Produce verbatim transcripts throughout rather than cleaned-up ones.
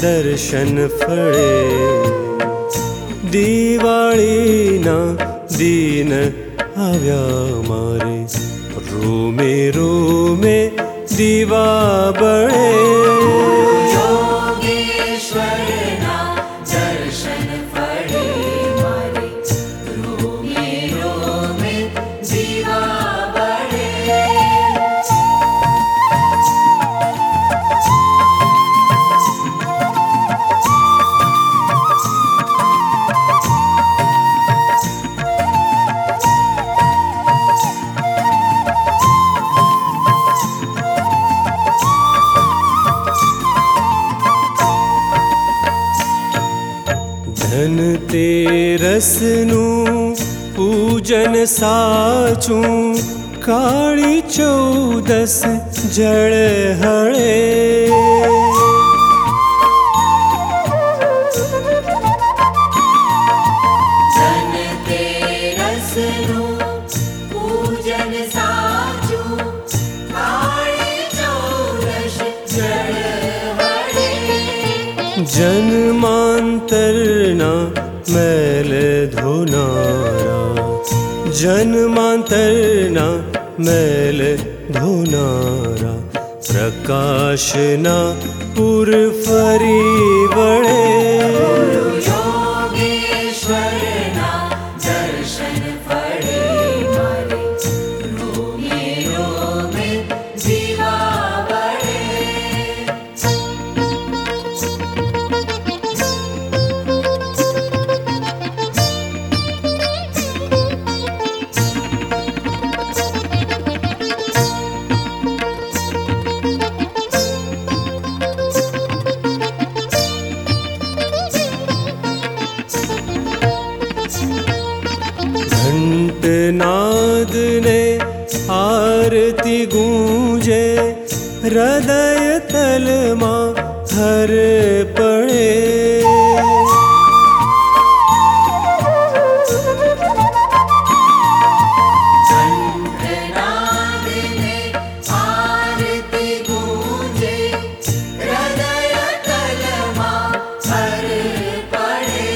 दर्शन फळे। दिवाळीना दिन आव्या मारे, रोमे रोमे दिवा बळे। योगेश्वरना दर्शन फळे मारे, रोमे रोमे दिवा बळे। धनतेरसનું પૂજન સાચું, કાળી ચૌદસ જળહળે। ધનતેરસનું પૂજન સાચું, કાળી ચૌદશ જળહળે। જન્માંતરના मैल धोनारा, जन्मांतरना मैल धोनारा। प्रकाशना पुर फरी वळे। योगेश्वरना दर्शन फळे मारे, रोमे रोमे दिवा बळे। घंटनादने आरती गूंजे, हृदय तलमा हर पड़े। घंटनादने आरती गूंजे, हृदय तलमा हर पड़े।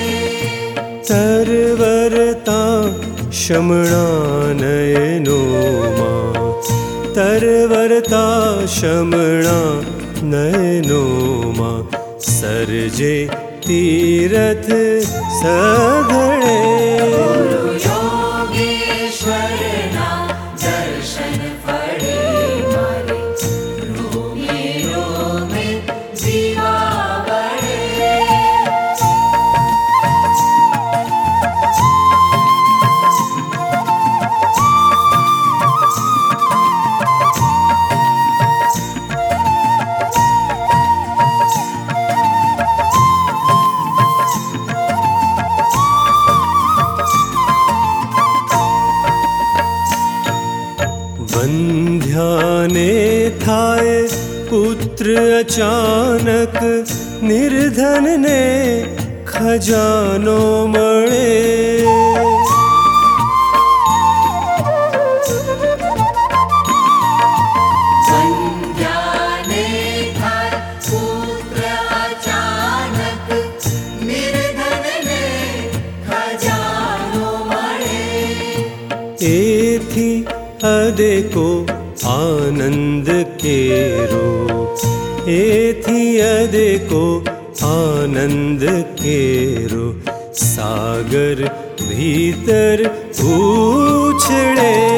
तरवरता शमणा नयनोमा, तरवरता शमणा नयनोमा। सर्जे तीरथ सघळे। योगेश्वरना दर्शन फळे मारे, रोमे रोमे दिवा बळे। बंध्याने थाय पुत्र अचानक, निर्धनने खजानो मळे। बंध्याने थाय पुत्र अचानक, निर्धनने खजानो मळे। एथी अदेको आनंद केरो, एथी अदेको आनंद केरो। सागर भीतर उछळे।